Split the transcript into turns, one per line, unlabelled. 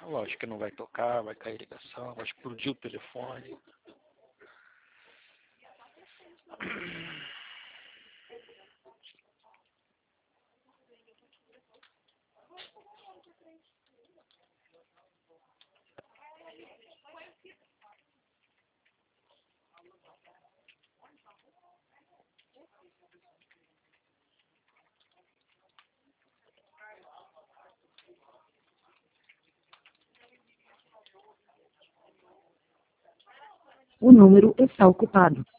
Lógico que não vai tocar, vai cair ligação, vai explodir o telefone.
O número está ocupado.